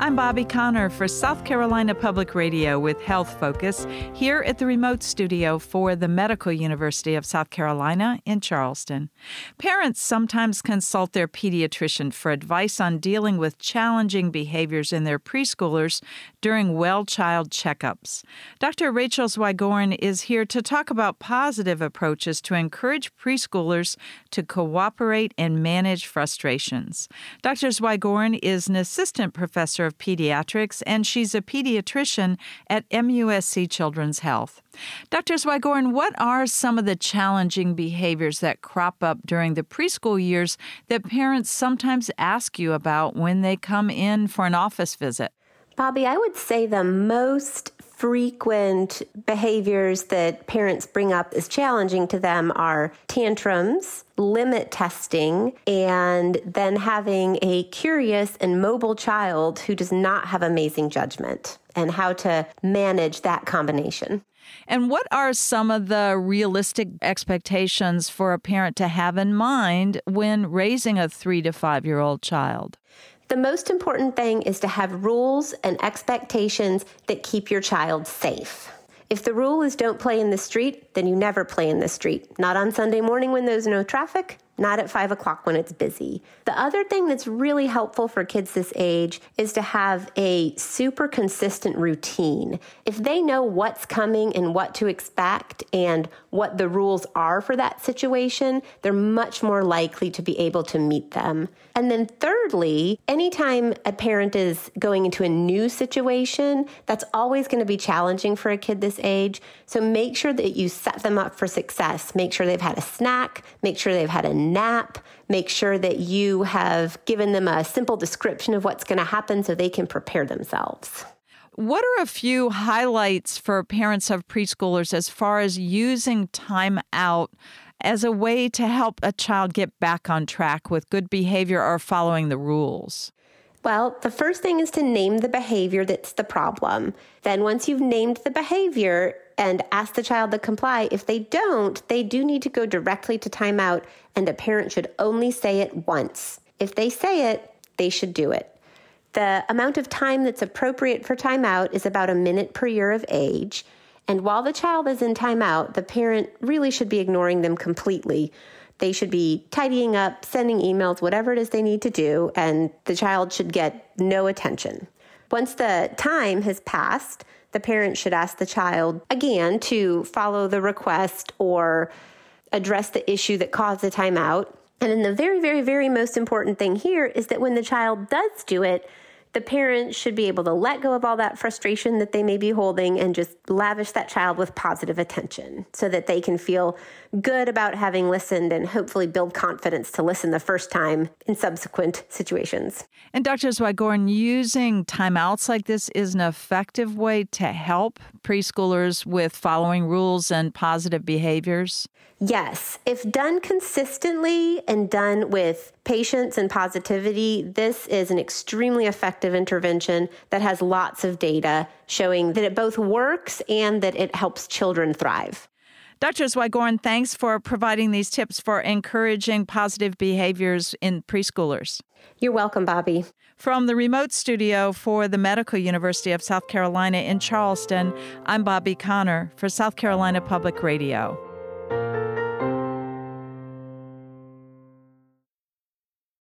I'm Bobby Connor for South Carolina Public Radio with Health Focus here at the remote studio for the Medical University of South Carolina in Charleston. Parents sometimes consult their pediatrician for advice on dealing with challenging behaviors in their preschoolers during well-child checkups. Dr. Rachel Zwigorn is here to talk about positive approaches to encourage preschoolers to cooperate and manage frustrations. Dr. Zwigorn is an assistant professor of pediatrics, and she's a pediatrician at MUSC Children's Health. Dr. Zwigorn, what are some of the challenging behaviors that crop up during the preschool years that parents sometimes ask you about when they come in for an office visit? Bobby, I would say the most frequent behaviors that parents bring up as challenging to them are tantrums, limit testing, and then having a curious and mobile child who does not have amazing judgment, and how to manage that combination. And what are some of the realistic expectations for a parent to have in mind when raising a 3 to 5-year-old child? The most important thing is to have rules and expectations that keep your child safe. If the rule is don't play in the street, then you never play in the street. Not on Sunday morning when there's no traffic, not at 5 o'clock when it's busy. The other thing that's really helpful for kids this age is to have a super consistent routine. If they know what's coming and what to expect and what the rules are for that situation, they're much more likely to be able to meet them. And then thirdly, anytime a parent is going into a new situation, that's always going to be challenging for a kid this age. So make sure that you set them up for success. Make sure they've had a snack, make sure they've had a nap, make sure that you have given them a simple description of what's going to happen so they can prepare themselves. What are a few highlights for parents of preschoolers as far as using time out as a way to help a child get back on track with good behavior or following the rules? Well, the first thing is to name the behavior that's the problem. Then once you've named the behavior and ask the child to comply, if they don't, they do need to go directly to timeout, and a parent should only say it once. If they say it, they should do it. The amount of time that's appropriate for timeout is about a minute per year of age. And while the child is in timeout, the parent really should be ignoring them completely. They should be tidying up, sending emails, whatever it is they need to do, and the child should get no attention. Once the time has passed, the parent should ask the child again to follow the request or address the issue that caused the timeout. And then the very, very, very most important thing here is that when the child does do it, the parent should be able to let go of all that frustration that they may be holding and just lavish that child with positive attention so that they can feel good about having listened and hopefully build confidence to listen the first time in subsequent situations. And Dr. Zwigorn, using timeouts like this is an effective way to help preschoolers with following rules and positive behaviors? Yes. If done consistently and done with patience and positivity, this is an extremely effective intervention that has lots of data showing that it both works and that it helps children thrive. Dr. Zwigorn, thanks for providing these tips for encouraging positive behaviors in preschoolers. You're welcome, Bobby. From the remote studio for the Medical University of South Carolina in Charleston, I'm Bobby Connor for South Carolina Public Radio.